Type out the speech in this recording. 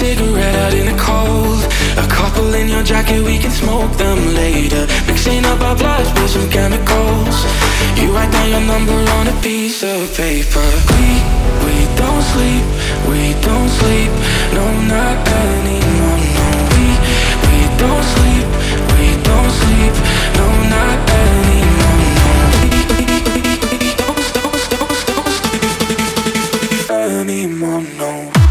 cigarette out in the cold. A couple in your jacket, we can smoke them later. Mixing up our bloods with some chemicals. You write down your number on a piece of paper. We don't sleep, we don't sleep. No, not anymore, no. We don't sleep, we don't sleep. No, not anymore, no. We don't sleep anymore, no.